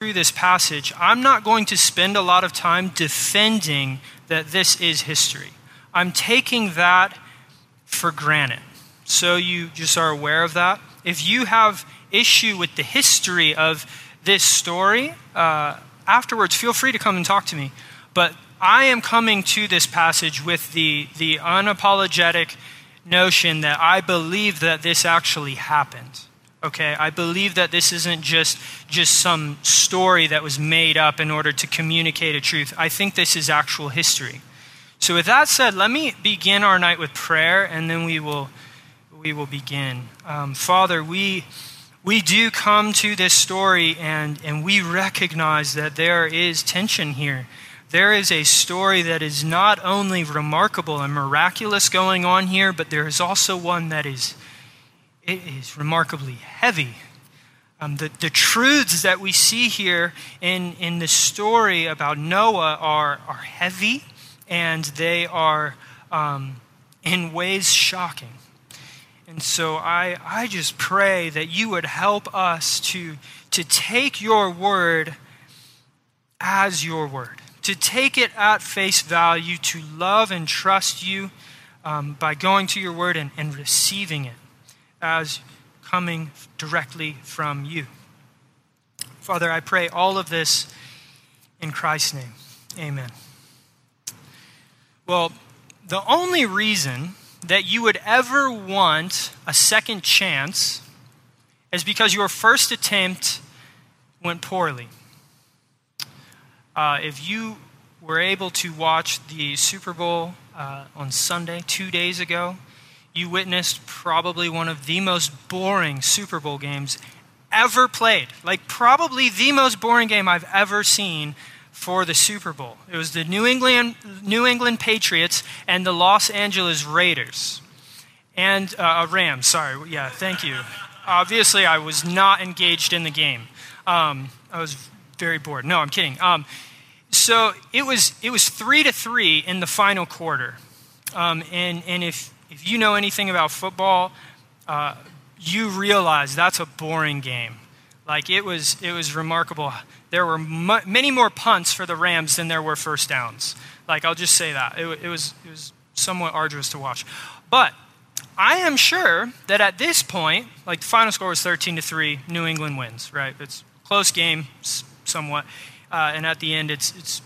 through this passage, I'm not going to spend a lot of time defending that this is history. I'm taking that for granted. So you just are aware of that. If you have issue with the history of this story, afterwards, feel free to come and talk to me. But I am coming to this passage with the unapologetic notion that I believe that this actually happened. Okay, I believe that this isn't just some story that was made up in order to communicate a truth. I think this is actual history. So with that said, let me begin our night with prayer, and then we will begin. Father, we do come to this story, and we recognize that there is tension here. There is a story that is not only remarkable and miraculous going on here, but there is also one that is remarkably heavy. The truths that we see here in the story about Noah are heavy, and they are in ways shocking. And so I just pray that you would help us to take your word as your word, to take it at face value, to love and trust you by going to your word and receiving it as coming directly from you. Father, I pray all of this in Christ's name. Amen. Well, the only reason that you would ever want a second chance is because your first attempt went poorly. If you were able to watch the Super Bowl on Sunday, 2 days ago, you witnessed probably one of the most boring Super Bowl games ever played. Like probably the most boring game I've ever seen for the Super Bowl. It was the New England Patriots and the Los Angeles Raiders. And Rams, sorry. Yeah, thank you. Obviously, I was not engaged in the game. I was very bored. No, I'm kidding. So it was 3-3 in the final quarter. And if you know anything about football, you realize that's a boring game. Like it was remarkable. There were many more punts for the Rams than there were first downs. Like I'll just say that it was somewhat arduous to watch. But I am sure that at this point, like the final score was 13-3, New England wins. Right? It's a close game, somewhat, and at the end, it's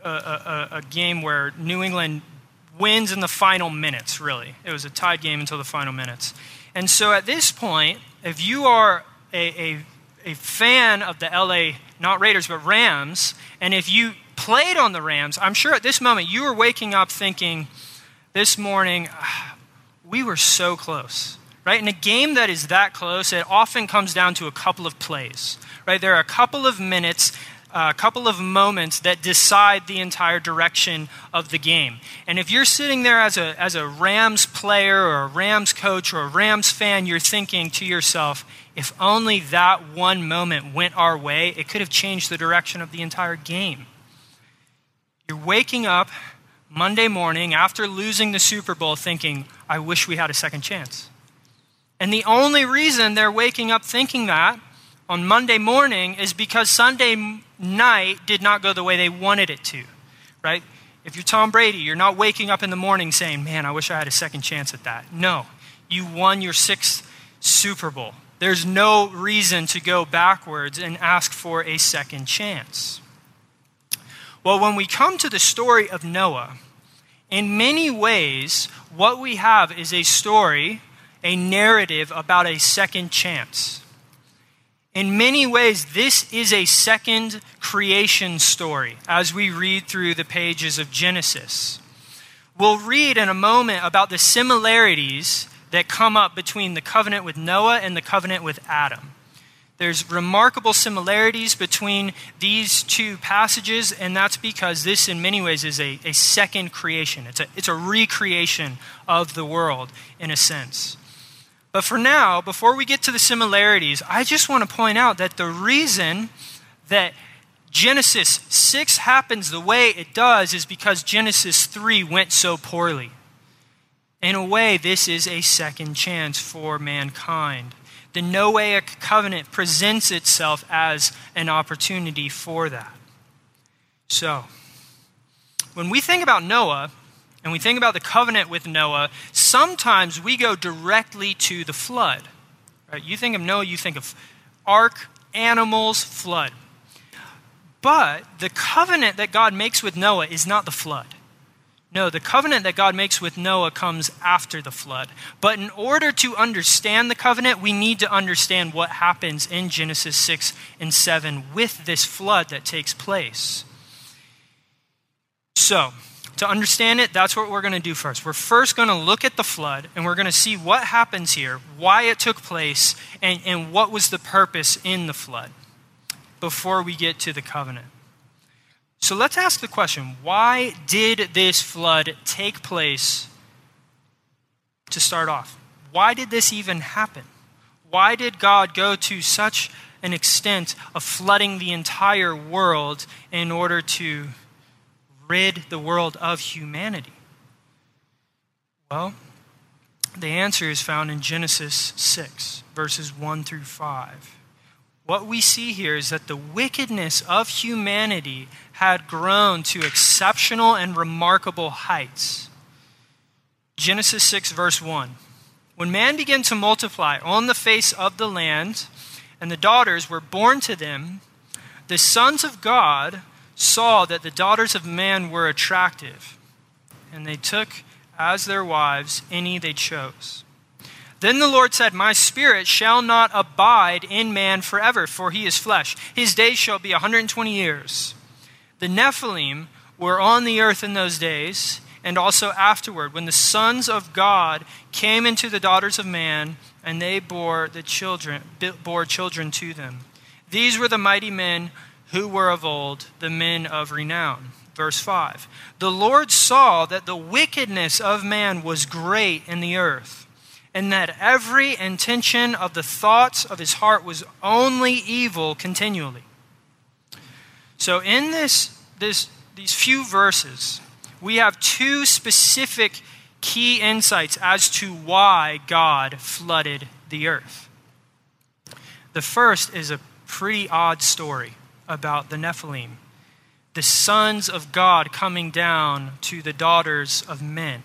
a game where New England wins in the final minutes, really. It was a tied game until the final minutes. And so at this point, if you are a fan of the LA, not Raiders, but Rams, and if you played on the Rams, I'm sure at this moment you were waking up thinking, this morning, we were so close, right? In a game that is that close, it often comes down to a couple of plays, right? There are a couple of minutes, a couple of moments that decide the entire direction of the game. And if you're sitting there as a Rams player or a Rams coach or a Rams fan, you're thinking to yourself, if only that one moment went our way, it could have changed the direction of the entire game. You're waking up Monday morning after losing the Super Bowl thinking, I wish we had a second chance. And the only reason they're waking up thinking that on Monday morning is because Sunday night did not go the way they wanted it to, right? If you're Tom Brady, you're not waking up in the morning saying, man, I wish I had a second chance at that. No, you won your 6th Super Bowl. There's no reason to go backwards and ask for a second chance. Well, when we come to the story of Noah, in many ways, what we have is a story, a narrative about a second chance. In many ways, this is a second creation story as we read through the pages of Genesis. We'll read in a moment about the similarities that come up between the covenant with Noah and the covenant with Adam. There's remarkable similarities between these two passages, and that's because this in many ways is a second creation. It's a recreation of the world in a sense. But for now, before we get to the similarities, I just want to point out that the reason that Genesis 6 happens the way it does is because Genesis 3 went so poorly. In a way, this is a second chance for mankind. The Noahic covenant presents itself as an opportunity for that. So, when we think about Noah, and we think about the covenant with Noah, sometimes we go directly to the flood. Right? You think of Noah, you think of ark, animals, flood. But the covenant that God makes with Noah is not the flood. No, the covenant that God makes with Noah comes after the flood. But in order to understand the covenant, we need to understand what happens in Genesis 6 and 7 with this flood that takes place. So, to understand it, that's what we're going to do first. We're first going to look at the flood, and we're going to see what happens here, why it took place, and what was the purpose in the flood before we get to the covenant. So let's ask the question, why did this flood take place to start off? Why did this even happen? Why did God go to such an extent of flooding the entire world in order to rid the world of humanity? Well, the answer is found in Genesis 6, verses 1 through 5. What we see here is that the wickedness of humanity had grown to exceptional and remarkable heights. Genesis 6, verse 1. When man began to multiply on the face of the land, and the daughters were born to them, the sons of God saw that the daughters of man were attractive, and they took as their wives any they chose. Then the Lord said, my spirit shall not abide in man forever, for he is flesh. His days shall be 120 years. The Nephilim were on the earth in those days, and also afterward, when the sons of God came into the daughters of man, and they bore children to them. These were the mighty men who were of old, the men of renown. Verse 5. The Lord saw that the wickedness of man was great in the earth, and that every intention of the thoughts of his heart was only evil continually. So in these few verses, we have two specific key insights as to why God flooded the earth. The first is a pretty odd story about the Nephilim, the sons of God coming down to the daughters of men.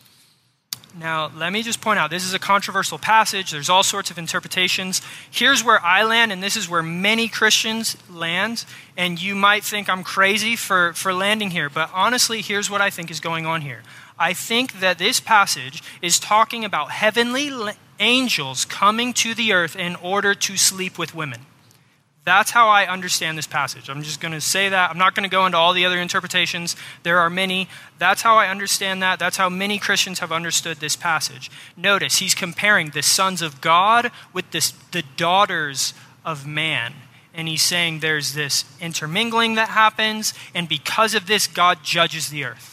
Now, let me just point out, this is a controversial passage. There's all sorts of interpretations. Here's where I land, and this is where many Christians land. And you might think I'm crazy for landing here, but honestly, here's what I think is going on here. I think that this passage is talking about heavenly angels coming to the earth in order to sleep with women. That's how I understand this passage. I'm just going to say that. I'm not going to go into all the other interpretations. There are many. That's how I understand that. That's how many Christians have understood this passage. Notice, he's comparing the sons of God with the daughters of man. And he's saying there's this intermingling that happens, and because of this, God judges the earth.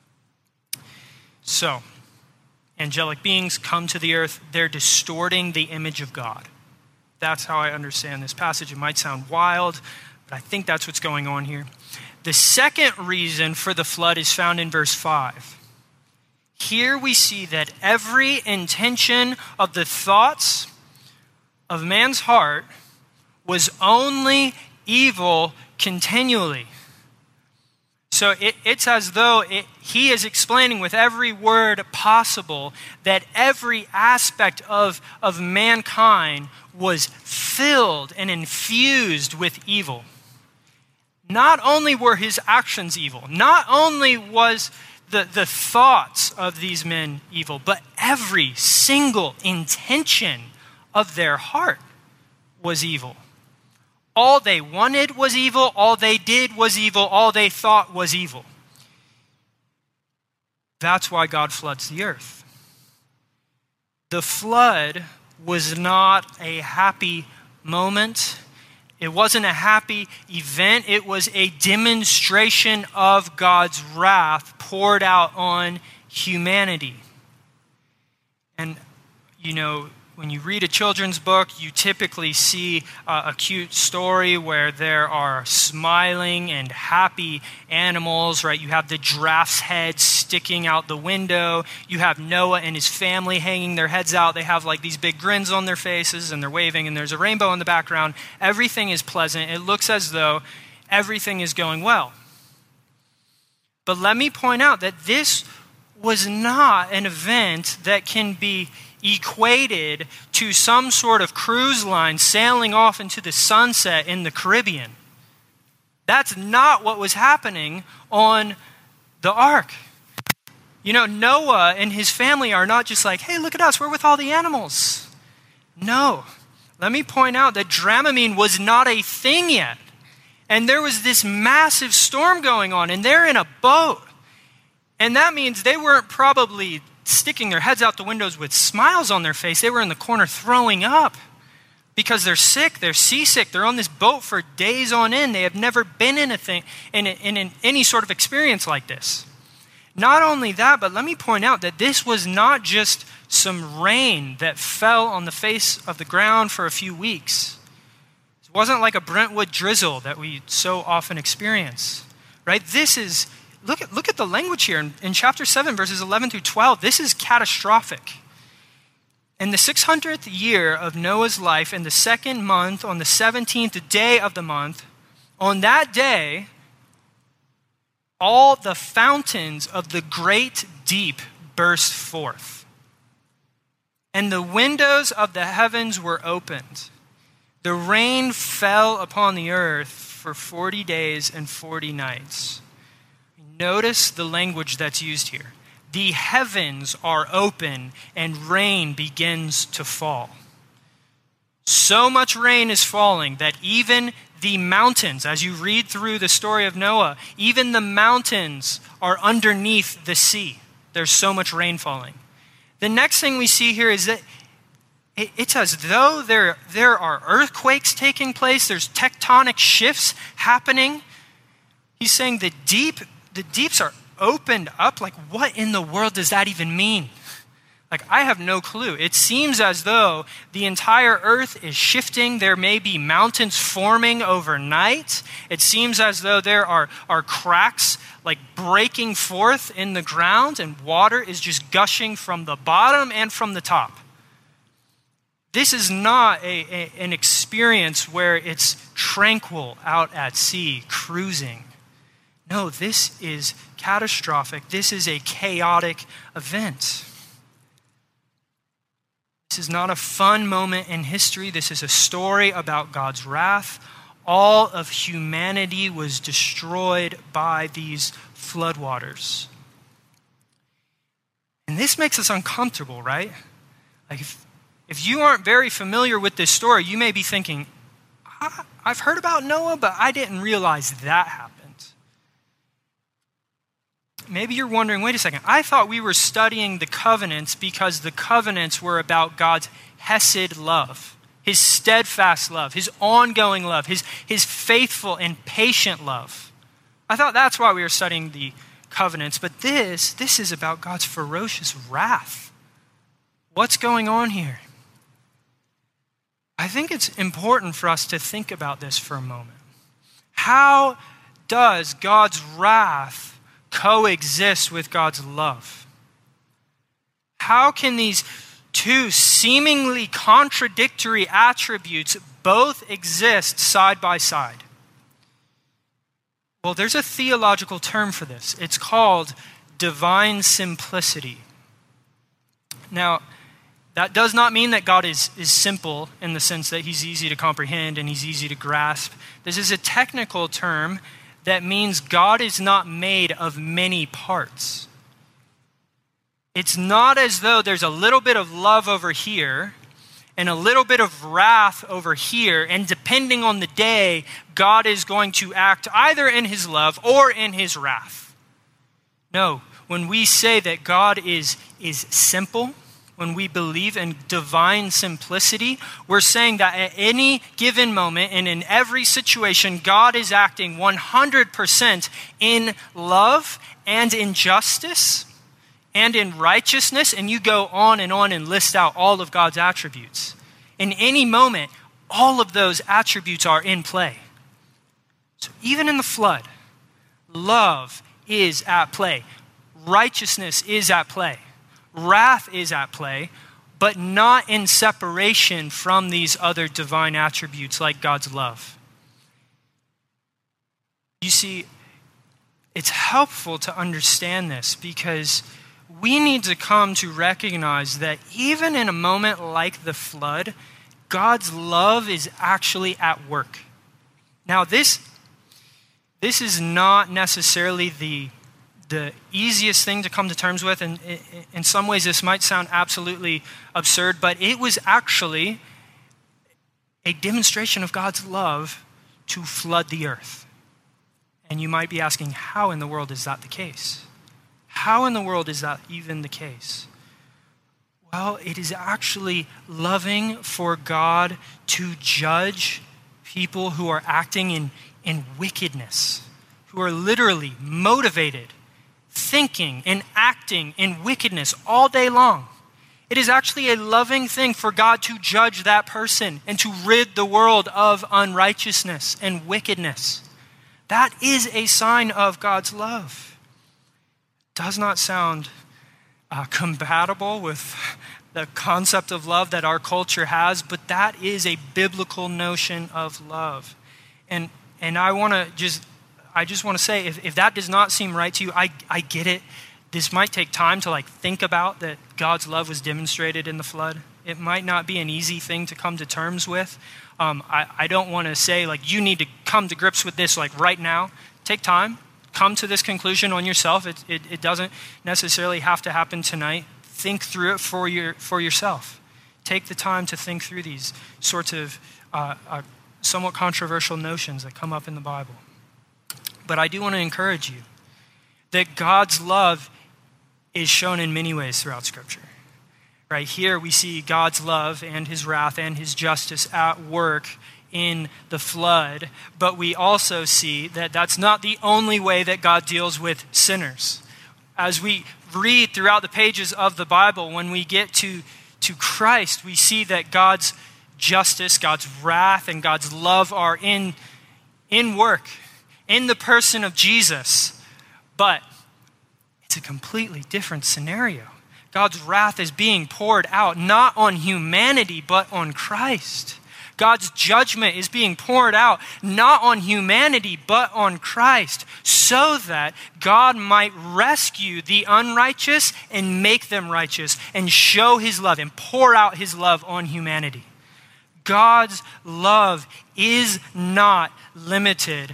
So, angelic beings come to the earth. They're distorting the image of God. That's how I understand this passage. It might sound wild, but I think that's what's going on here. The second reason for the flood is found in verse 5. Here we see that every intention of the thoughts of man's heart was only evil continually. So it's as though he is explaining with every word possible that every aspect of mankind was filled and infused with evil. Not only were his actions evil, not only was the thoughts of these men evil, but every single intention of their heart was evil. All they wanted was evil, all they did was evil, all they thought was evil. That's why God floods the earth. The flood was not a happy moment. It wasn't a happy event. It was a demonstration of God's wrath poured out on humanity. And, when you read a children's book, you typically see a cute story where there are smiling and happy animals, right? You have the giraffe's head sticking out the window. You have Noah and his family hanging their heads out. They have like these big grins on their faces and they're waving and there's a rainbow in the background. Everything is pleasant. It looks as though everything is going well. But let me point out that this was not an event that can be equated to some sort of cruise line sailing off into the sunset in the Caribbean. That's not what was happening on the ark. You know, Noah and his family are not just like, hey, look at us, we're with all the animals. No. Let me point out that Dramamine was not a thing yet. And there was this massive storm going on, and they're in a boat. And that means they weren't probably sticking their heads out the windows with smiles on their face. They were in the corner throwing up because they're sick, they're seasick, they're on this boat for days on end. They have never been in any sort of experience like this. Not only that, but let me point out that this was not just some rain that fell on the face of the ground for a few weeks. It wasn't like a Brentwood drizzle that we so often experience, right? This is Look at the language here in chapter 7, verses 11 through 12. This is catastrophic. In the 600th year of Noah's life, in the second month, on the 17th day of the month, on that day, all the fountains of the great deep burst forth, and the windows of the heavens were opened. The rain fell upon the earth for 40 days and 40 nights. Notice the language that's used here. The heavens are open and rain begins to fall. So much rain is falling that even the mountains, as you read through the story of Noah, even the mountains are underneath the sea. There's so much rain falling. The next thing we see here is that it's as though there are earthquakes taking place. There's tectonic shifts happening. He's saying the deeps are opened up. Like, what in the world does that even mean? Like, I have no clue. It seems as though the entire earth is shifting. There may be mountains forming overnight. It seems as though there are cracks like breaking forth in the ground and water is just gushing from the bottom and from the top. This is not an experience where it's tranquil out at sea, cruising. No, this is catastrophic. This is a chaotic event. This is not a fun moment in history. This is a story about God's wrath. All of humanity was destroyed by these floodwaters. And this makes us uncomfortable, right? Like if you aren't very familiar with this story, you may be thinking, I've heard about Noah, but I didn't realize that happened. Maybe you're wondering, wait a second, I thought we were studying the covenants because the covenants were about God's hesed love, his steadfast love, his ongoing love, his faithful and patient love. I thought that's why we were studying the covenants, but this is about God's ferocious wrath. What's going on here? I think it's important for us to think about this for a moment. How does God's wrath coexist with God's love? How can these two seemingly contradictory attributes both exist side by side? Well, there's a theological term for this. It's called divine simplicity. Now, that does not mean that God is simple in the sense that he's easy to comprehend and he's easy to grasp. This is a technical term that means God is not made of many parts. It's not as though there's a little bit of love over here and a little bit of wrath over here, and depending on the day, God is going to act either in his love or in his wrath. No, when we say that God is simple, when we believe in divine simplicity, we're saying that at any given moment and in every situation, God is acting 100% in love and in justice, and in righteousness, and you go on and list out all of God's attributes. In any moment, all of those attributes are in play. So even in the flood, love is at play. Righteousness is at play. Wrath is at play, but not in separation from these other divine attributes like God's love. You see, it's helpful to understand this because we need to come to recognize that even in a moment like the flood, God's love is actually at work. Now, this is not necessarily the easiest thing to come to terms with, and in some ways this might sound absolutely absurd, but it was actually a demonstration of God's love to flood the earth. And you might be asking, how in the world is that the case? How in the world is that even the case? Well, it is actually loving for God to judge people who are acting in wickedness, who are literally motivated, thinking and acting in wickedness all day long. It is actually a loving thing for God to judge that person and to rid the world of unrighteousness and wickedness. That is a sign of God's love. Does not sound compatible with the concept of love that our culture has, but that is a biblical notion of love. And I just want to say, if that does not seem right to you, I get it. This might take time to think about that God's love was demonstrated in the flood. It might not be an easy thing to come to terms with. I don't want to say you need to come to grips with this right now. Take time. Come to this conclusion on yourself. It doesn't necessarily have to happen tonight. Think through it for yourself. Take the time to think through these sorts of somewhat controversial notions that come up in the Bible. But I do want to encourage you that God's love is shown in many ways throughout Scripture. Right here we see God's love and his wrath and his justice at work in the flood, but we also see that that's not the only way that God deals with sinners. As we read throughout the pages of the Bible, when we get to Christ, we see that God's justice, God's wrath, and God's love are in work, in the person of Jesus. But it's a completely different scenario. God's wrath is being poured out, not on humanity, but on Christ. God's judgment is being poured out, not on humanity, but on Christ, so that God might rescue the unrighteous and make them righteous and show his love and pour out his love on humanity. God's love is not limited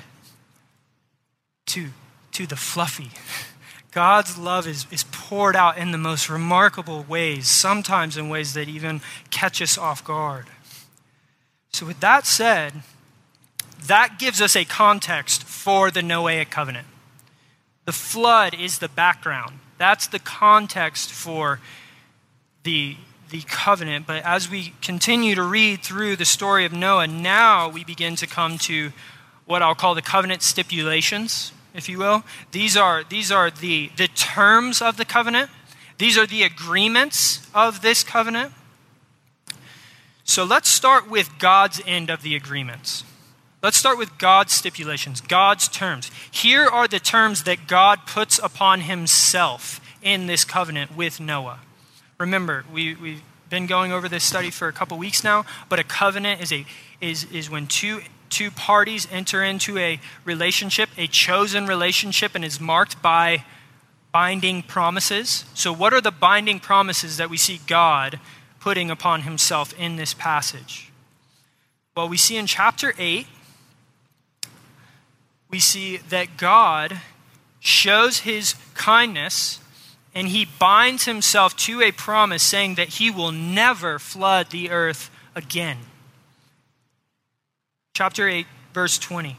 to the fluffy. God's love is poured out in the most remarkable ways, sometimes in ways that even catch us off guard. So with that said, that gives us a context for the Noahic covenant. The flood is the background. That's the context for the covenant. But as we continue to read through the story of Noah, now we begin to come to what I'll call the covenant stipulations, if you will. These are the terms of the covenant. These are the agreements of this covenant. So let's start with God's end of the agreements. Let's start with God's stipulations, God's terms. Here are the terms that God puts upon himself in this covenant with Noah. Remember, we've been going over this study for a couple weeks now, but a covenant is when two parties enter into a relationship, a chosen relationship, and is marked by binding promises. So what are the binding promises that we see God putting upon himself in this passage? Well, we see in chapter 8, we see that God shows his kindness and he binds himself to a promise saying that he will never flood the earth again. Chapter 8, verse 20.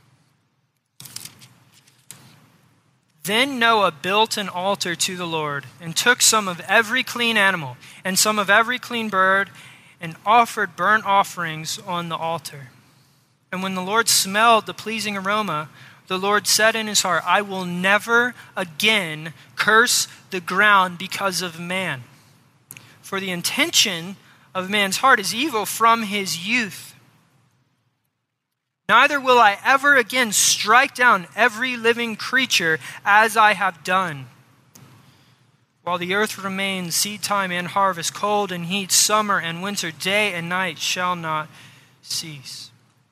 Then Noah built an altar to the Lord and took some of every clean animal and some of every clean bird and offered burnt offerings on the altar. And when the Lord smelled the pleasing aroma, the Lord said in his heart, I will never again curse the ground because of man. For the intention of man's heart is evil from his youth. Neither will I ever again strike down every living creature as I have done. While the earth remains, seed time and harvest, cold and heat, summer and winter, day and night shall not cease.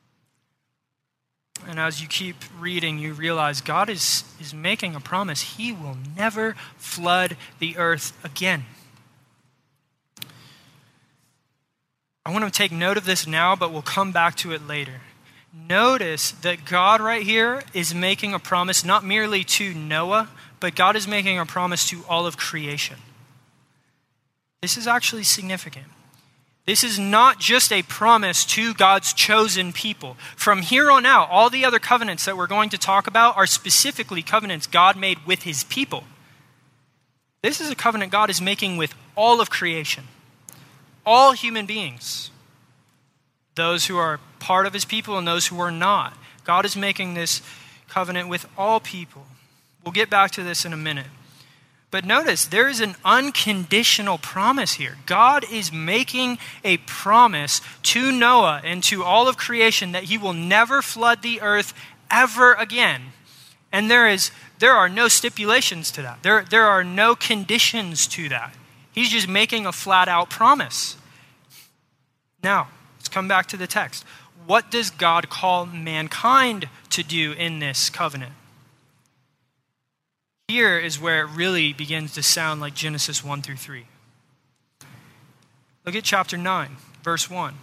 And as you keep reading, you realize God is making a promise. He will never flood the earth again. I want to take note of this now, but we'll come back to it later. Notice that God right here is making a promise not merely to Noah, but God is making a promise to all of creation. This is actually significant. This is not just a promise to God's chosen people. From here on out, all the other covenants that we're going to talk about are specifically covenants God made with his people. This is a covenant God is making with all of creation, all human beings, those who are part of his people and those who are not. God is making this covenant with all people. We'll get back to this in a minute. But notice, there is an unconditional promise here. God is making a promise to Noah and to all of creation that he will never flood the earth ever again. And there are no stipulations to that. There are no conditions to that. He's just making a flat out promise. Now, let's come back to the text. What does God call mankind to do in this covenant? Here is where it really begins to sound like Genesis 1 through 3. Look at chapter 9, verse 1.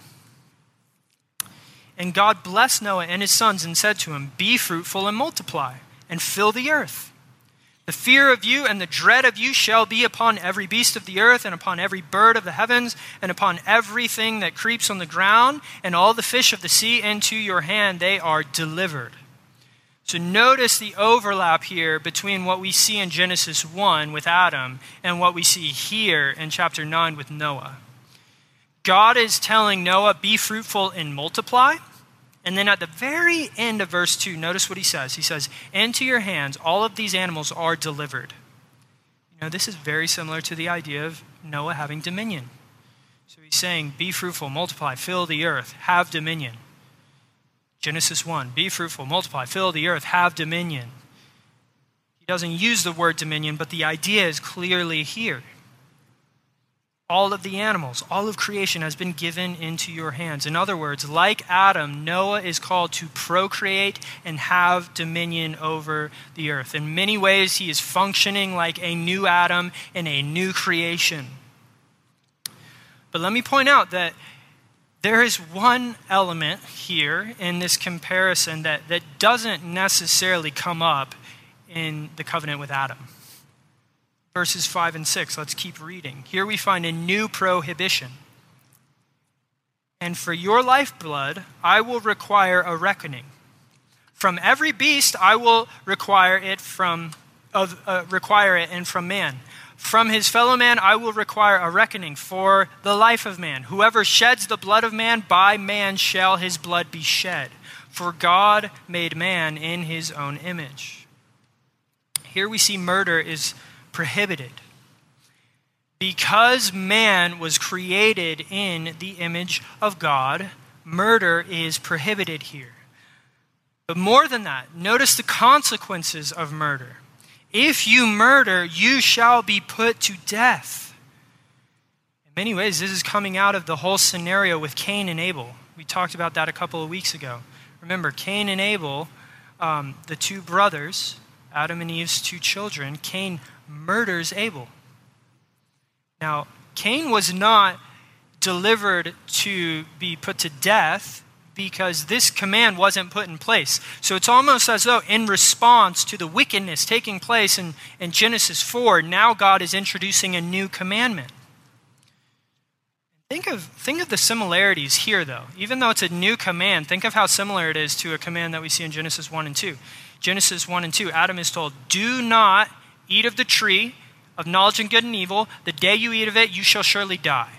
And God blessed Noah and his sons and said to him, be fruitful and multiply and fill the earth. The fear of you and the dread of you shall be upon every beast of the earth and upon every bird of the heavens and upon everything that creeps on the ground and all the fish of the sea. Into your hand they are delivered. So notice the overlap here between what we see in Genesis 1 with Adam and what we see here in chapter 9 with Noah. God is telling Noah, be fruitful and multiply. And then at the very end of verse 2, notice what he says. He says, into your hands all of these animals are delivered. You know, this is very similar to the idea of Noah having dominion. So he's saying, be fruitful, multiply, fill the earth, have dominion. Genesis 1, be fruitful, multiply, fill the earth, have dominion. He doesn't use the word dominion, but the idea is clearly here. All of the animals, all of creation has been given into your hands. In other words, like Adam, Noah is called to procreate and have dominion over the earth. In many ways, he is functioning like a new Adam in a new creation. But let me point out that there is one element here in this comparison that doesn't necessarily come up in the covenant with Adam. Verses 5 and 6, let's keep reading. Here we find a new prohibition. And for your lifeblood, I will require a reckoning. From every beast, I will require it and from man. From his fellow man, I will require a reckoning for the life of man. Whoever sheds the blood of man, by man shall his blood be shed. For God made man in his own image. Here we see murder is prohibited. Because man was created in the image of God, murder is prohibited here. But more than that, notice the consequences of murder. If you murder, you shall be put to death. In many ways, this is coming out of the whole scenario with Cain and Abel. We talked about that a couple of weeks ago. Remember, Cain and Abel, the two brothers, Adam and Eve's two children, Cain murders Abel. Now, Cain was not delivered to be put to death because this command wasn't put in place. So it's almost as though in response to the wickedness taking place in Genesis 4, now God is introducing a new commandment. Think of the similarities here, though. Even though it's a new command, think of how similar it is to a command that we see in Genesis 1 and 2. Genesis 1 and 2, Adam is told, do not eat of the tree of knowledge of good and evil. The day you eat of it, you shall surely die.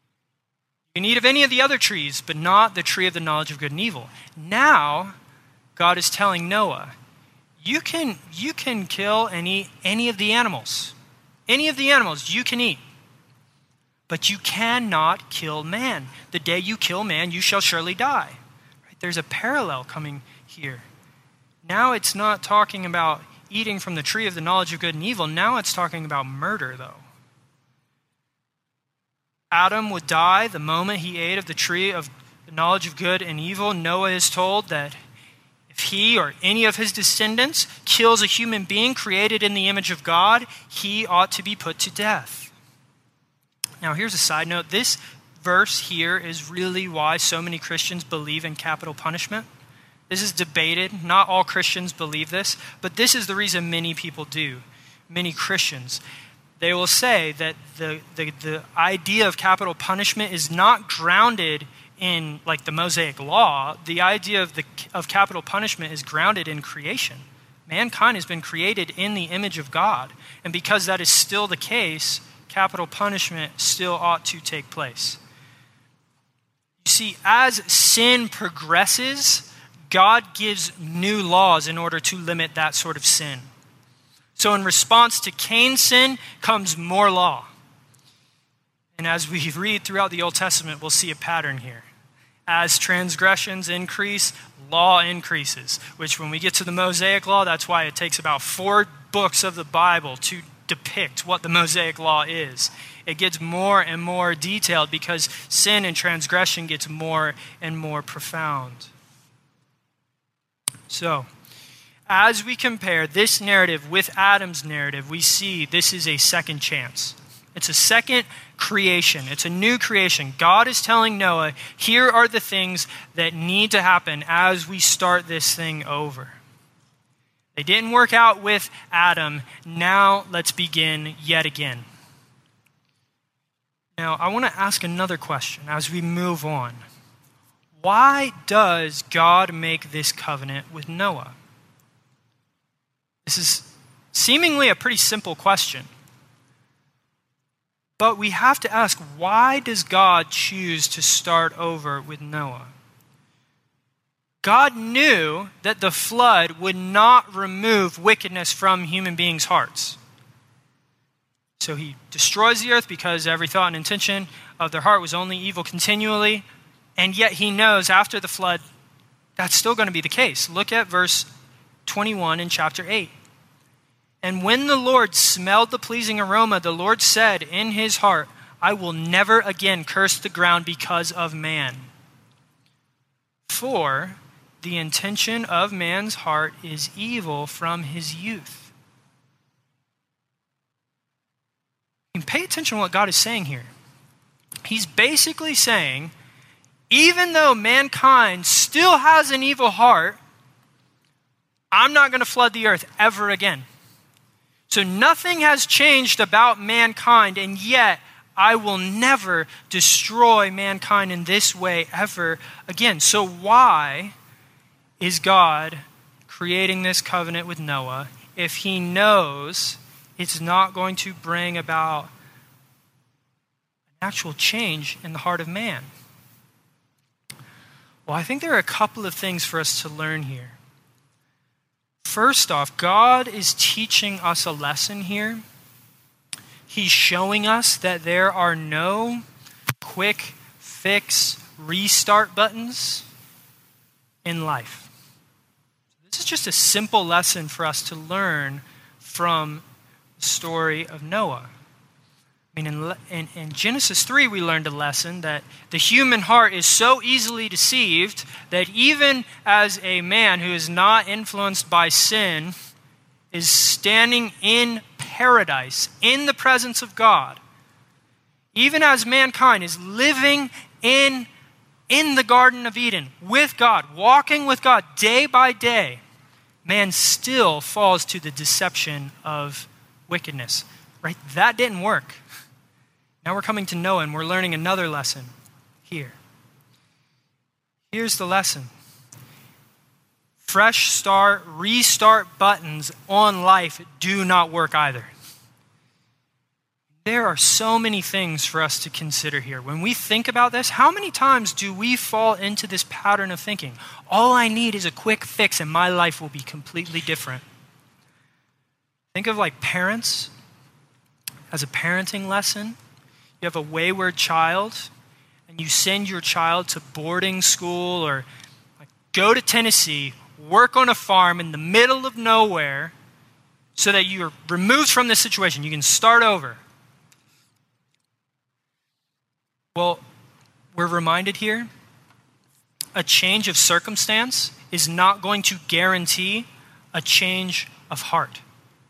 You can eat of any of the other trees, but not the tree of the knowledge of good and evil. Now, God is telling Noah, you can kill and eat any of the animals. Any of the animals you can eat. But you cannot kill man. The day you kill man, you shall surely die. Right? There's a parallel coming here. Now it's not talking about eating from the tree of the knowledge of good and evil. Now it's talking about murder, though. Adam would die the moment he ate of the tree of the knowledge of good and evil. Noah is told that if he or any of his descendants kills a human being created in the image of God, he ought to be put to death. Now, here's a side note. This verse here is really why so many Christians believe in capital punishment. This is debated. Not all Christians believe this, but this is the reason many people do. Many Christians. They will say that the idea of capital punishment is not grounded in like the Mosaic law. The idea of capital punishment is grounded in creation. Mankind has been created in the image of God. And because that is still the case, capital punishment still ought to take place. You see, as sin progresses, God gives new laws in order to limit that sort of sin. So in response to Cain's sin comes more law. And as we read throughout the Old Testament, we'll see a pattern here. As transgressions increase, law increases, which when we get to the Mosaic law, that's why it takes about 4 books of the Bible to depict what the Mosaic law is. It gets more and more detailed because sin and transgression gets more and more profound. So, as we compare this narrative with Adam's narrative, we see this is a second chance. It's a second creation. It's a new creation. God is telling Noah, here are the things that need to happen as we start this thing over. They didn't work out with Adam. Now let's begin yet again. Now, I want to ask another question as we move on. Why does God make this covenant with Noah? This is seemingly a pretty simple question. But we have to ask, why does God choose to start over with Noah? God knew that the flood would not remove wickedness from human beings' hearts. So he destroys the earth because every thought and intention of their heart was only evil continually. And yet he knows after the flood, that's still going to be the case. Look at verse 21 in chapter 8. And when the Lord smelled the pleasing aroma, the Lord said in his heart, I will never again curse the ground because of man. For the intention of man's heart is evil from his youth. And pay attention to what God is saying here. He's basically saying, even though mankind still has an evil heart, I'm not going to flood the earth ever again. So nothing has changed about mankind, and yet I will never destroy mankind in this way ever again. So why is God creating this covenant with Noah if he knows it's not going to bring about an actual change in the heart of man? Well, I think there are a couple of things for us to learn here. First off, God is teaching us a lesson here. He's showing us that there are no quick fix restart buttons in life. This is just a simple lesson for us to learn from the story of Noah. I mean, in Genesis 3, we learned a lesson that the human heart is so easily deceived that even as a man who is not influenced by sin is standing in paradise, in the presence of God, even as mankind is living in the Garden of Eden with God, walking with God day by day, man still falls to the deception of wickedness. Right? That didn't work. Now we're coming to Noah and we're learning another lesson here. Here's the lesson. Fresh start, restart buttons on life do not work either. There are so many things for us to consider here. When we think about this, how many times do we fall into this pattern of thinking, all I need is a quick fix and my life will be completely different? Think of like parents. As a parenting lesson, you have a wayward child and you send your child to boarding school or like go to Tennessee, work on a farm in the middle of nowhere so that you're removed from this situation. You can start over. Well, we're reminded here, a change of circumstance is not going to guarantee a change of heart.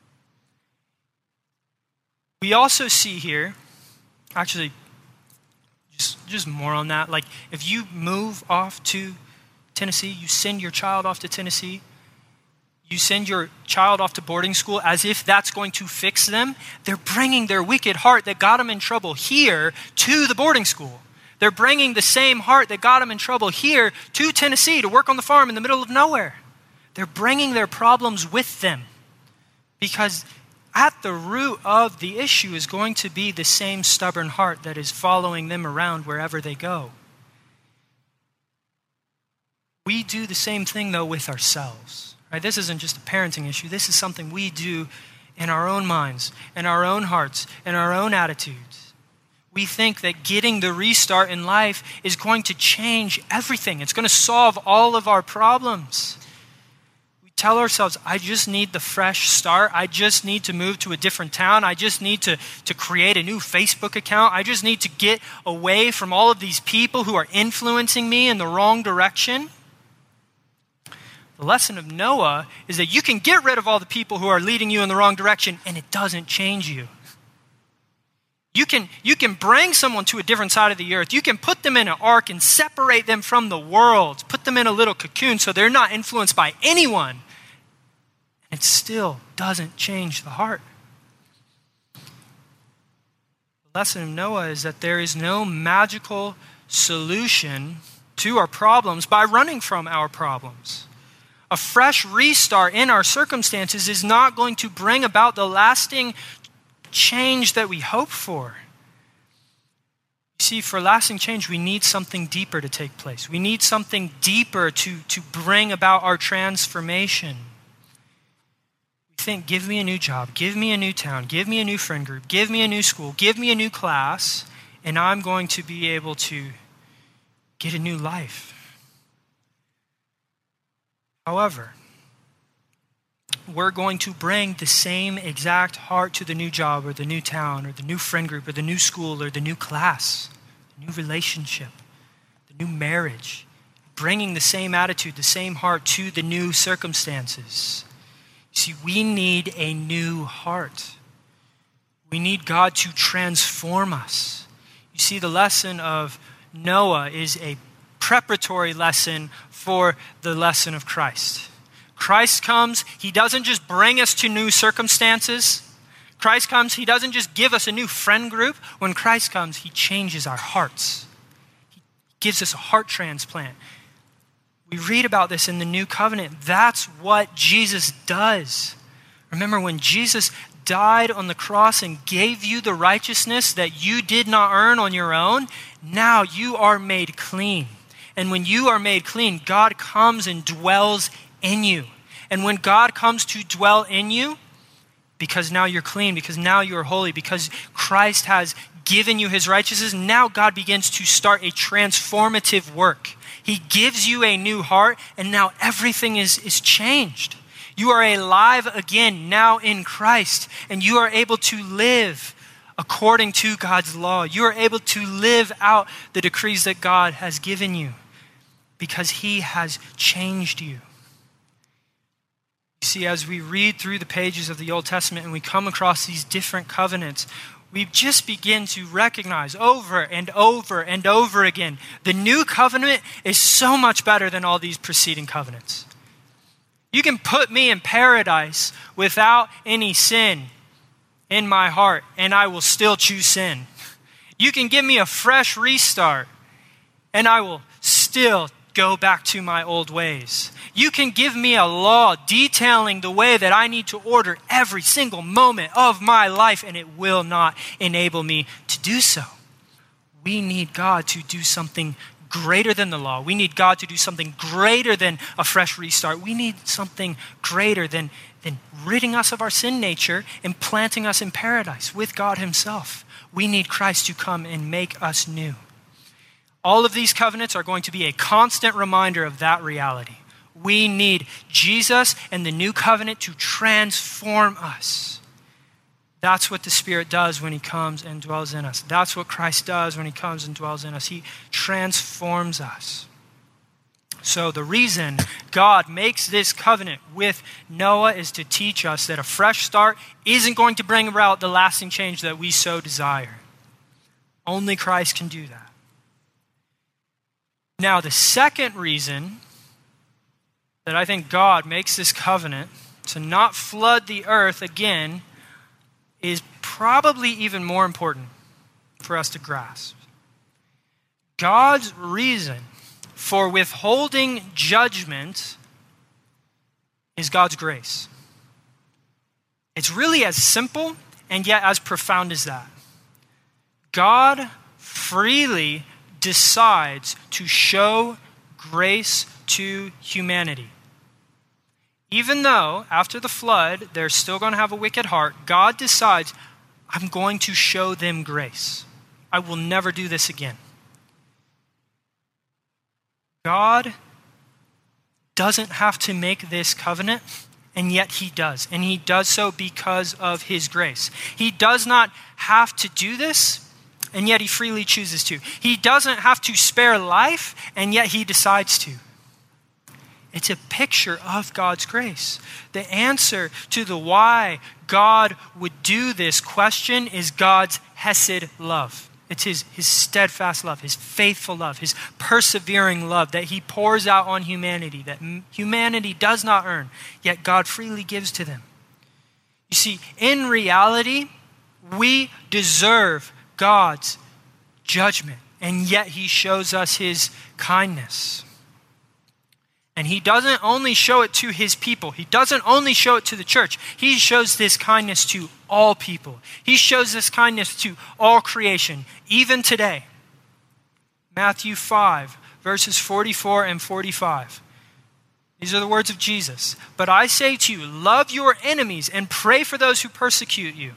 We also see here, actually, just more on that. Like, if you move off to Tennessee, you send your child off to Tennessee, you send your child off to boarding school as if that's going to fix them, they're bringing their wicked heart that got them in trouble here to the boarding school. They're bringing the same heart that got them in trouble here to Tennessee to work on the farm in the middle of nowhere. They're bringing their problems with them because at the root of the issue is going to be the same stubborn heart that is following them around wherever they go. We do the same thing, though, with ourselves. Right? This isn't just a parenting issue. This is something we do in our own minds, in our own hearts, in our own attitudes. We think that getting the restart in life is going to change everything. It's going to solve all of our problems. We tell ourselves, I just need the fresh start. I just need to move to a different town. I just need to create a new Facebook account. I just need to get away from all of these people who are influencing me in the wrong direction. The lesson of Noah is that you can get rid of all the people who are leading you in the wrong direction and it doesn't change you. You can bring someone to a different side of the earth. You can put them in an ark and separate them from the world. Put them in a little cocoon so they're not influenced by anyone. And it still doesn't change the heart. The lesson of Noah is that there is no magical solution to our problems by running from our problems. A fresh restart in our circumstances is not going to bring about the lasting change that we hope for. You see, for lasting change, we need something deeper to take place. We need something deeper to bring about our transformation. We think, give me a new job, give me a new town, give me a new friend group, give me a new school, give me a new class, and I'm going to be able to get a new life. However, we're going to bring the same exact heart to the new job or the new town or the new friend group or the new school or the new class, the new relationship, the new marriage, bringing the same attitude, the same heart to the new circumstances. You see, we need a new heart. We need God to transform us. You see, the lesson of Noah is a preparatory lesson for the lesson of Christ. Christ comes, he doesn't just bring us to new circumstances. Christ comes, he doesn't just give us a new friend group. When Christ comes, he changes our hearts. He gives us a heart transplant. We read about this in the New Covenant. That's what Jesus does. Remember when Jesus died on the cross and gave you the righteousness that you did not earn on your own? Now you are made clean. And when you are made clean, God comes and dwells in you. And when God comes to dwell in you, because now you're clean, because now you are holy, because Christ has given you his righteousness, now God begins to start a transformative work. He gives you a new heart, and now everything is changed. You are alive again now in Christ, and you are able to live according to God's law. You are able to live out the decrees that God has given you because he has changed you. You see, as we read through the pages of the Old Testament and we come across these different covenants, we just begin to recognize over and over and over again, the new covenant is so much better than all these preceding covenants. You can put me in paradise without any sin in my heart, and I will still choose sin. You can give me a fresh restart, and I will still go back to my old ways. You can give me a law detailing the way that I need to order every single moment of my life, and it will not enable me to do so. We need God to do something greater than the law. We need God to do something greater than a fresh restart. We need something greater than ridding us of our sin nature and planting us in paradise with God himself. We need Christ to come and make us new. All of these covenants are going to be a constant reminder of that reality. We need Jesus and the new covenant to transform us. That's what the Spirit does when he comes and dwells in us. That's what Christ does when he comes and dwells in us. He transforms us. So the reason God makes this covenant with Noah is to teach us that a fresh start isn't going to bring about the lasting change that we so desire. Only Christ can do that. Now, the second reason that I think God makes this covenant to not flood the earth again is probably even more important for us to grasp. God's reason for withholding judgment is God's grace. It's really as simple and yet as profound as that. God freely decides to show grace to humanity. Even though after the flood they're still going to have a wicked heart, God decides, I'm going to show them grace. I will never do this again. God doesn't have to make this covenant, and yet he does. And he does so because of his grace. He does not have to do this, and yet he freely chooses to. He doesn't have to spare life, and yet he decides to. It's a picture of God's grace. The answer to the why God would do this question is God's hesed love. It's his steadfast love, his faithful love, his persevering love that he pours out on humanity, that humanity does not earn, yet God freely gives to them. You see, in reality, we deserve God's judgment, and yet he shows us his kindness. And he doesn't only show it to his people. He doesn't only show it to the church. He shows this kindness to all people. He shows this kindness to all creation, even today. Matthew 5, verses 44 and 45. These are the words of Jesus. But I say to you, love your enemies and pray for those who persecute you,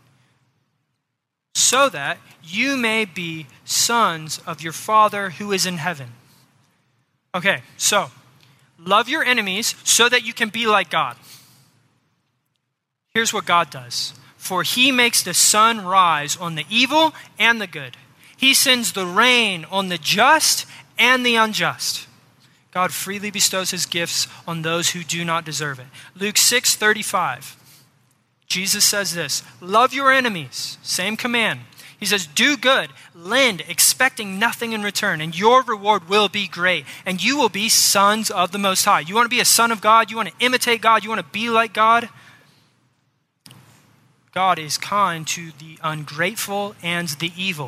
so that you may be sons of your Father who is in heaven. Okay, so love your enemies so that you can be like God. Here's what God does. For he makes the sun rise on the evil and the good. He sends the rain on the just and the unjust. God freely bestows his gifts on those who do not deserve it. Luke 6:35. Jesus says this, love your enemies, same command. He says, do good, lend, expecting nothing in return, and your reward will be great, and you will be sons of the Most High. You want to be a son of God? You want to imitate God? You want to be like God? God is kind to the ungrateful and the evil.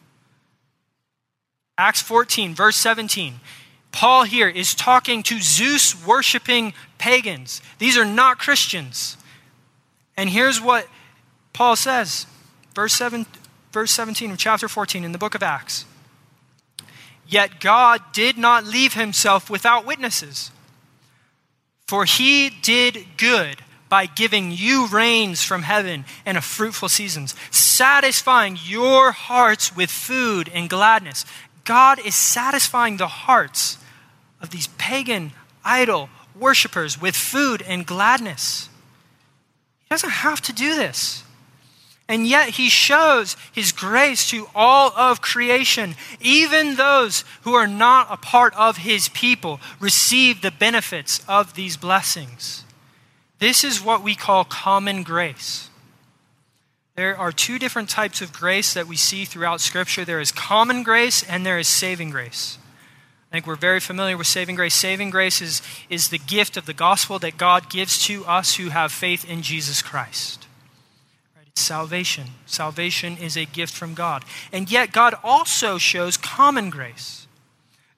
Acts 14, verse 17. Paul here is talking to Zeus-worshiping pagans. These are not Christians. And here's what Paul says, verse 17 of chapter 14 in the book of Acts. Yet God did not leave himself without witnesses, for he did good by giving you rains from heaven and a fruitful seasons, satisfying your hearts with food and gladness. God is satisfying the hearts of these pagan idol worshipers with food and gladness. He doesn't have to do this. And yet he shows his grace to all of creation. Even those who are not a part of his people receive the benefits of these blessings. This is what we call common grace. There are two different types of grace that we see throughout Scripture. There is common grace and there is saving grace. I think we're very familiar with saving grace. Saving grace is the gift of the gospel that God gives to us who have faith in Jesus Christ. Right? It's salvation. Salvation is a gift from God. And yet God also shows common grace.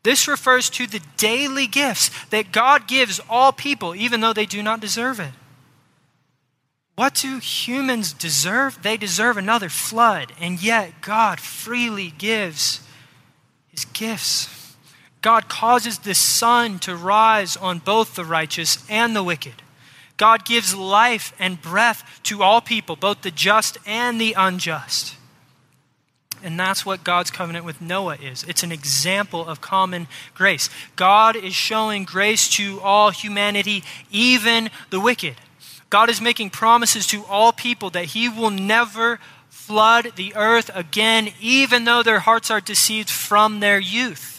This refers to the daily gifts that God gives all people, even though they do not deserve it. What do humans deserve? They deserve another flood, and yet God freely gives his gifts. God causes the sun to rise on both the righteous and the wicked. God gives life and breath to all people, both the just and the unjust. And that's what God's covenant with Noah is. It's an example of common grace. God is showing grace to all humanity, even the wicked. God is making promises to all people that he will never flood the earth again, even though their hearts are deceived from their youth.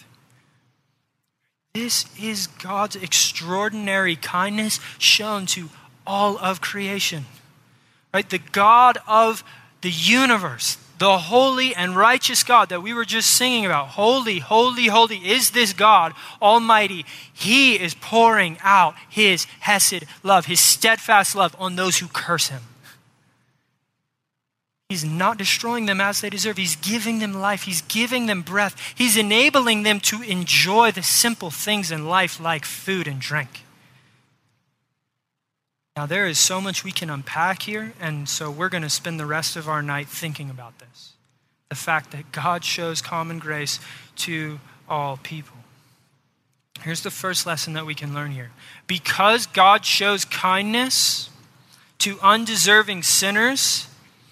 This is God's extraordinary kindness shown to all of creation. Right? The God of the universe, the holy and righteous God that we were just singing about, holy, holy, holy is this God Almighty. He is pouring out his hesed love, his steadfast love on those who curse him. He's not destroying them as they deserve. He's giving them life. He's giving them breath. He's enabling them to enjoy the simple things in life like food and drink. Now, there is so much we can unpack here, and so we're going to spend the rest of our night thinking about this. The fact that God shows common grace to all people. Here's the first lesson that we can learn here. Because God shows kindness to undeserving sinners,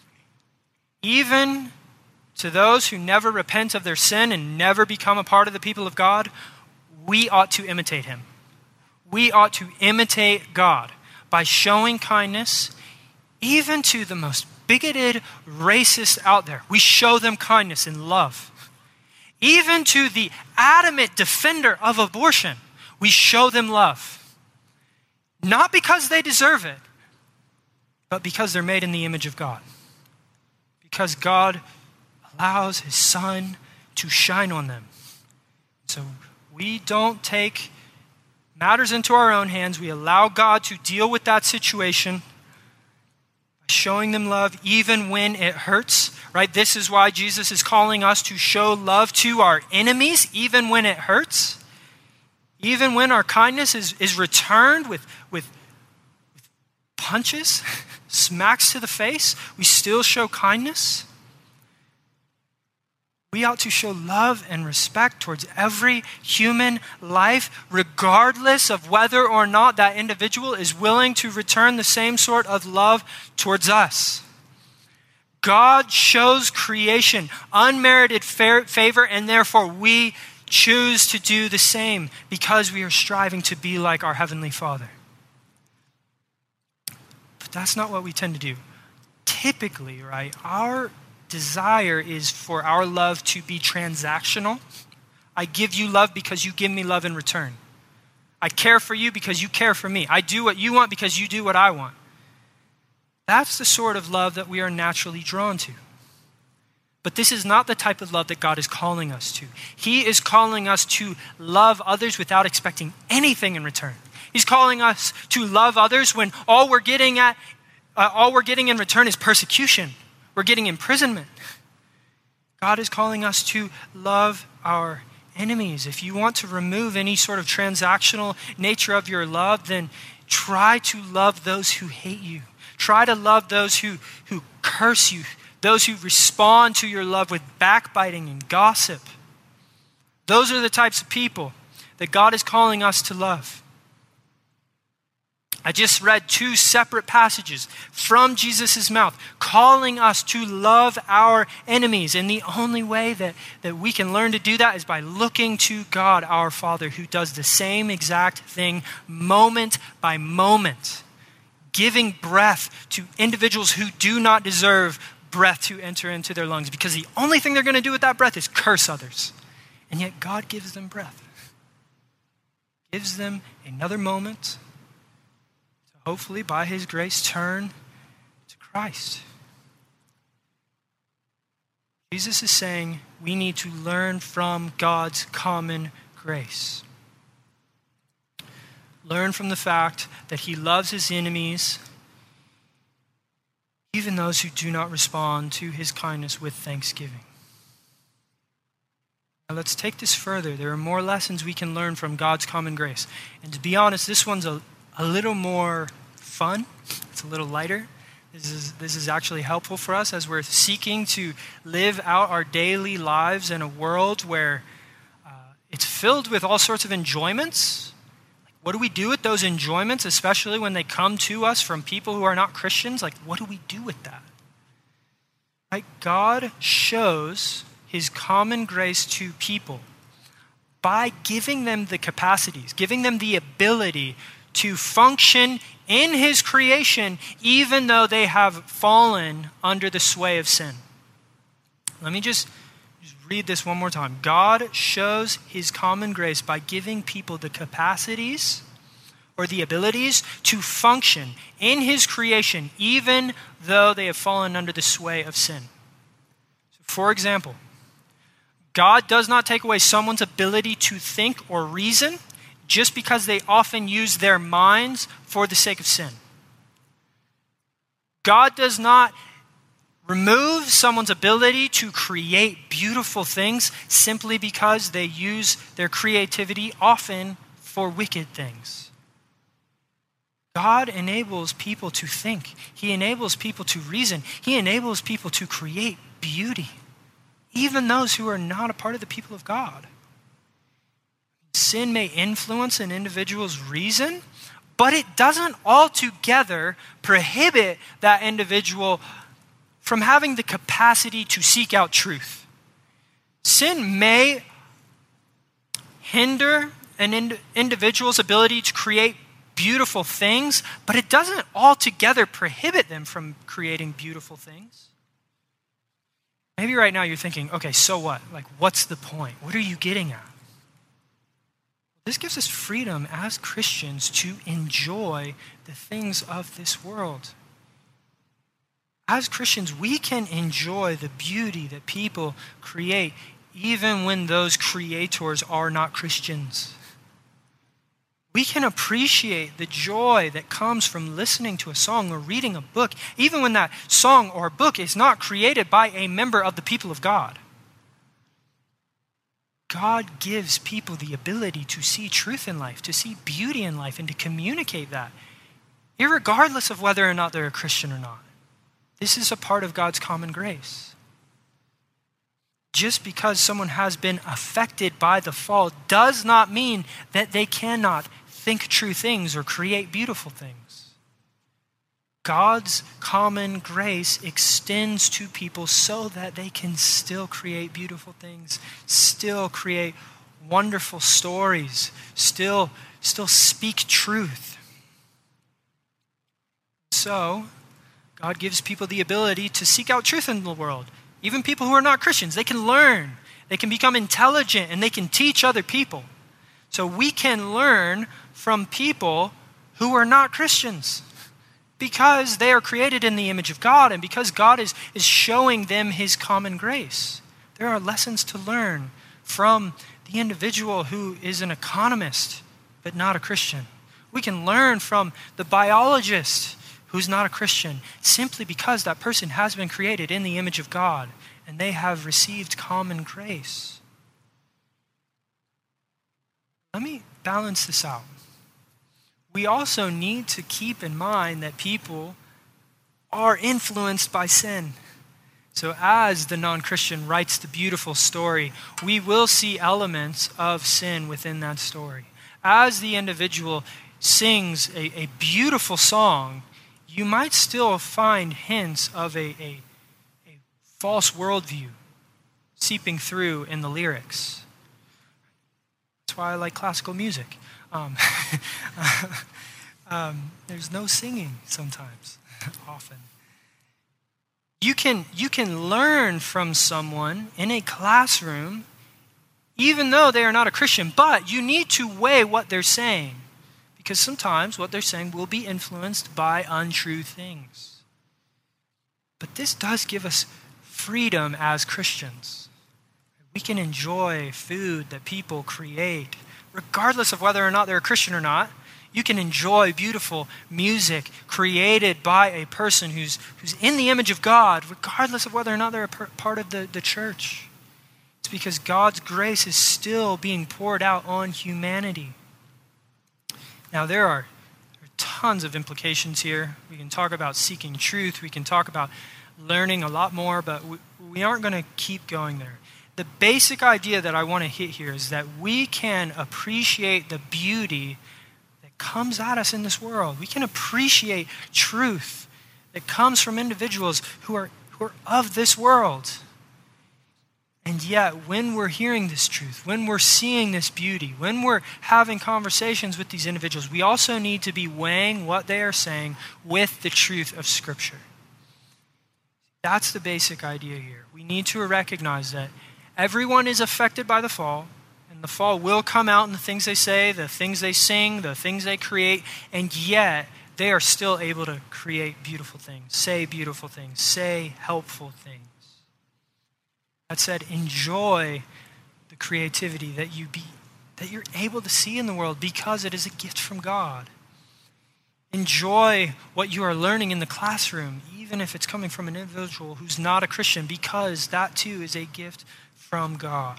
even to those who never repent of their sin and never become a part of the people of God, we ought to imitate him. We ought to imitate God by showing kindness even to the most bigoted racists out there. We show them kindness and love. Even to the adamant defender of abortion, we show them love. Not because they deserve it, but because they're made in the image of God. Because God allows his sun to shine on them. So we don't take matters into our own hands. We allow God to deal with that situation by showing them love even when it hurts, right? This is why Jesus is calling us to show love to our enemies even when it hurts. Even when our kindness is returned with punches, smacks to the face, we still show kindness. We ought to show love and respect towards every human life, regardless of whether or not that individual is willing to return the same sort of love towards us. God shows creation unmerited favor, and therefore we choose to do the same because we are striving to be like our Heavenly Father. But that's not what we tend to do. Typically, right, our desire is for our love to be transactional. I give you love because you give me love in return. I care for you because you care for me. I do what you want because you do what I want. That's the sort of love that we are naturally drawn to. But this is not the type of love that God is calling us to. He is calling us to love others without expecting anything in return. He's calling us to love others when all we're getting in return is persecution. We're getting imprisonment. God is calling us to love our enemies. If you want to remove any sort of transactional nature of your love, then try to love those who hate you. Try to love those who curse you, those who respond to your love with backbiting and gossip. Those are the types of people that God is calling us to love. I just read 2 separate passages from Jesus' mouth calling us to love our enemies. And the only way that we can learn to do that is by looking to God, our Father, who does the same exact thing moment by moment, giving breath to individuals who do not deserve breath to enter into their lungs, because the only thing they're going to do with that breath is curse others. And yet God gives them breath, gives them another moment, hopefully by his grace turn to Christ. Jesus is saying we need to learn from God's common grace. Learn from the fact that he loves his enemies, even those who do not respond to his kindness with thanksgiving. Now let's take this further. There are more lessons we can learn from God's common grace. And to be honest, this one's a little more fun. It's a little lighter. This is actually helpful for us as we're seeking to live out our daily lives in a world where it's filled with all sorts of enjoyments. What do we do with those enjoyments, especially when they come to us from people who are not Christians? Like, what do we do with that? Right? God shows his common grace to people by giving them the capacities, giving them the ability to function in his creation, even though they have fallen under the sway of sin. Let me just read this one more time. God shows his common grace by giving people the capacities or the abilities to function in his creation, even though they have fallen under the sway of sin. So, for example, God does not take away someone's ability to think or reason just because they often use their minds for the sake of sin. God does not remove someone's ability to create beautiful things simply because they use their creativity often for wicked things. God enables people to think. He enables people to reason. He enables people to create beauty, even those who are not a part of the people of God. Sin may influence an individual's reason, but it doesn't altogether prohibit that individual from having the capacity to seek out truth. Sin may hinder an individual's ability to create beautiful things, but it doesn't altogether prohibit them from creating beautiful things. Maybe right now you're thinking, okay, so what? Like, what's the point? What are you getting at? This gives us freedom as Christians to enjoy the things of this world. As Christians, we can enjoy the beauty that people create, even when those creators are not Christians. We can appreciate the joy that comes from listening to a song or reading a book, even when that song or book is not created by a member of the people of God. God gives people the ability to see truth in life, to see beauty in life, and to communicate that, irregardless of whether or not they're a Christian or not. This is a part of God's common grace. Just because someone has been affected by the fall does not mean that they cannot think true things or create beautiful things. God's common grace extends to people so that they can still create beautiful things, still create wonderful stories, still speak truth. So, God gives people the ability to seek out truth in the world. Even people who are not Christians, they can learn, they can become intelligent, and they can teach other people. So we can learn from people who are not Christians because they are created in the image of God and because God is showing them his common grace. There are lessons to learn from the individual who is an economist but not a Christian. We can learn from the biologist who's not a Christian simply because that person has been created in the image of God and they have received common grace. Let me balance this out. We also need to keep in mind that people are influenced by sin. So as the non-Christian writes the beautiful story, we will see elements of sin within that story. As the individual sings a beautiful song, you might still find hints of a false worldview seeping through in the lyrics. That's why I like classical music. There's no singing sometimes, often. You can learn from someone in a classroom, even though they are not a Christian, but you need to weigh what they're saying, because sometimes what they're saying will be influenced by untrue things. But this does give us freedom as Christians. We can enjoy food that people create, regardless of whether or not they're a Christian or not. You can enjoy beautiful music created by a person who's in the image of God, regardless of whether or not they're a part of the church. It's because God's grace is still being poured out on humanity. Now, there are tons of implications here. We can talk about seeking truth. We can talk about learning a lot more, but we aren't going to keep going there. The basic idea that I want to hit here is that we can appreciate the beauty that comes at us in this world. We can appreciate truth that comes from individuals who are of this world. And yet, when we're hearing this truth, when we're seeing this beauty, when we're having conversations with these individuals, we also need to be weighing what they are saying with the truth of Scripture. That's the basic idea here. We need to recognize that everyone is affected by the fall, and the fall will come out in the things they say, the things they sing, the things they create, and yet they are still able to create beautiful things, say helpful things. That said, enjoy the creativity that you're able to see in the world because it is a gift from God. Enjoy what you are learning in the classroom, even if it's coming from an individual who's not a Christian, because that too is a gift from God.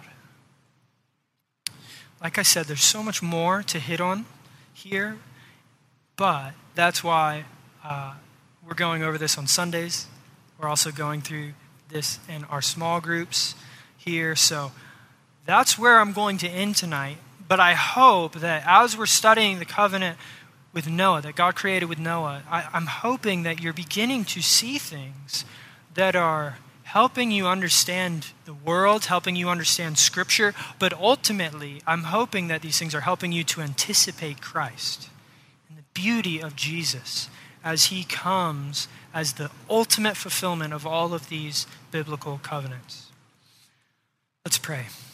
Like I said, there's so much more to hit on here, but that's why we're going over this on Sundays. We're also going through this in our small groups here. So that's where I'm going to end tonight. But I hope that as we're studying the covenant with Noah, that God created with Noah, I'm hoping that you're beginning to see things that are helping you understand the world, helping you understand Scripture, but ultimately, I'm hoping that these things are helping you to anticipate Christ and the beauty of Jesus as he comes as the ultimate fulfillment of all of these biblical covenants. Let's pray.